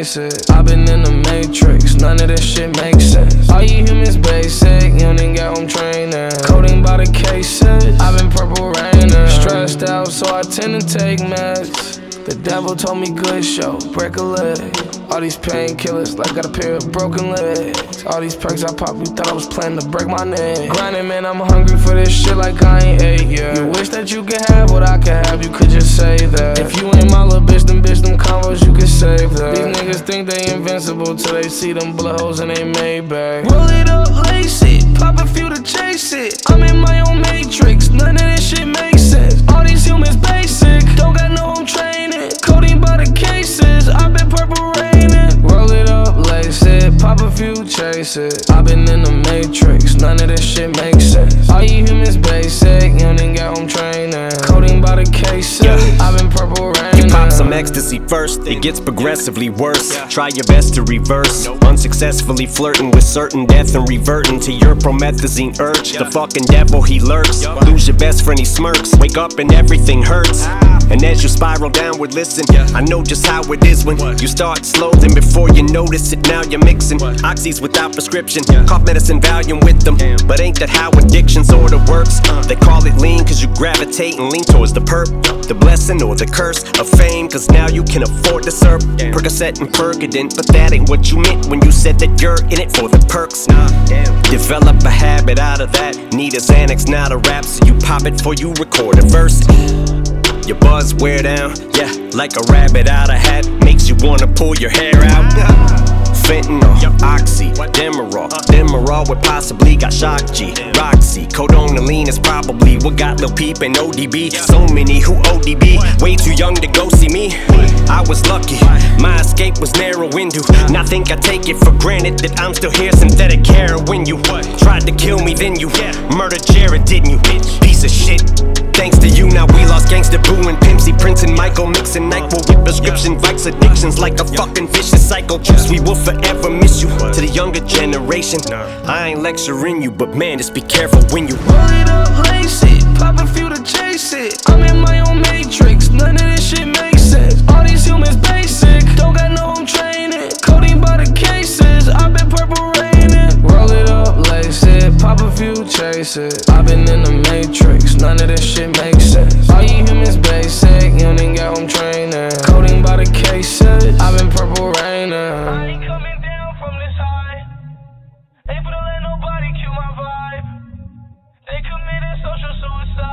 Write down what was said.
chase it. I've been in the matrix, none of this shit makes sense. All you humans basic, you don't even get home training. Coding by the cases, I've been purple raining. Stressed out, so I tend to take meds. The devil told me good show, break a leg. All these painkillers, like got a pair of broken legs. All these perks I pop, you thought I was planning to break my neck. Grinding, man, I'm hungry for this shit like I ain't ate yet. You wish that you could have what I could have, you could just say that. If you ain't my little bitch, them convos, you could save that. These niggas think they invincible till they see them bullet holes in they Maybach. Roll it up, lace it, pop a few to chase it. I'm in my own matrix, none of this shit makes sense. All these humans basic, don't got no home training. Coding by the cases, I've been purple raining. Roll it up, lace it, pop a few, chase it. I've been in the matrix, none of this shit makes sense. All you humans basic, you don't even get home training. Coding by the cases, I've been purple raining. You pop some ecstasy first, it gets progressively worse. Try your best to reverse, unsuccessfully flirting with certain death and reverting to your promethazine urge. The fucking devil, he lurks. Lose your best friend, he smirks. Wake up and everything hurts. And as you spiral downward, listen, I know just how it is when you start slow, then before you notice it, now you're mixing oxys without prescription, cough medicine, Valium with them. But ain't that how addiction sorta works? They call it lean cause you gravitate and lean towards the perp, the blessing or the curse of fame, cause now you can afford to serve Percocet and Percodent. But that ain't what you meant when you said that you're in it for the perks. Develop a habit out of that, need a Xanax, not a rap, so you pop it before you record a verse. Your buzz wear down, yeah, like a rabbit out of hat, makes you wanna pull your hair out. Fentanyl, Oxy, Demerol with possibly got Shock G, Roxy, Codonaline is probably what got Lil Peep and ODB. So many who ODB, way too young to go see me. I was lucky, my escape was narrow window. Now think I take it for granted that I'm still here, synthetic heroin. You tried to kill me, then you murdered Jared, didn't you? Piece of shit. Thanks to you, now we lost Gangsta Boo and Pimpsy, Prince and Michael, mixing NyQuil with prescription Vikes, addictions like a fucking vicious cycle. Juice, we will forever miss you. To the younger generation, I ain't lecturing you, but man, just be careful when you roll it up, lace it, pop a few to chase it. I'm in my own matrix, none of this shit makes sense. All these humans basic, don't got no home training. Coding by the cases, I've been purple raining. Roll it up, lace it, pop a few, chase it. I've been in the matrix, none of this shit makes sense. All you humans basic, you don't even get home training. Coding by the cases, I've been purple raining. I ain't coming down from this high, able to let nobody kill my vibe. They committed social suicide.